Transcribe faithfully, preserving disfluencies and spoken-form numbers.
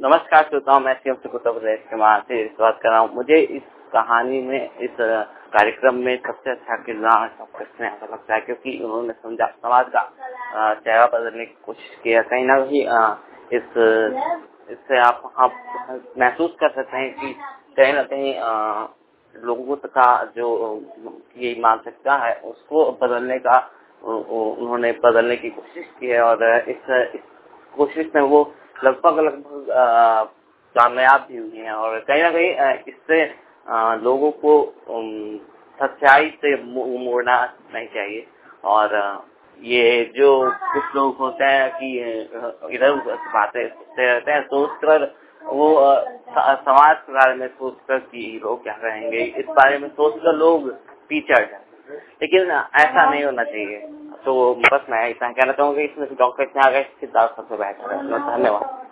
नमस्कार श्रोताओं, मैं सीएम से उत्तर प्रदेश के वहाँ से बात कर रहा हूँ। मुझे इस कहानी में, इस कार्यक्रम में सबसे अच्छा किरदार कृष्ण ऐसा लगता है, क्योंकि उन्होंने समझा समाज का चेहरा बदलने की कोशिश किया। कहीं ना कहीं इस इससे आप आप महसूस कर सकते हैं कि कहीं ना कहीं लोगों का जो ये मानसिकता है उसको बदलने का उन्होंने बदलने की कोशिश की है, और इस, इस कोशिश में वो लगभग लगभग कामयाब भी हुई हैं। और कहीं ना कहीं इससे आ, लोगों को सच्चाई से मोड़ना नहीं चाहिए। और ये जो कुछ लोग होते हैं कि इधर उधर बातें सोचते रहते हैं, सोचकर वो समाज के बारे में सोचकर कि लोग क्या कहेंगे, इस बारे में सोचकर लोग पीछे हट जाते हैं, लेकिन ऐसा नहीं होना चाहिए। तो बस मैं इतना कहना चाहूँगा, इसमें डॉक्टर क्या सिद्धार्थ सबसे बेहतर है। धन्यवाद।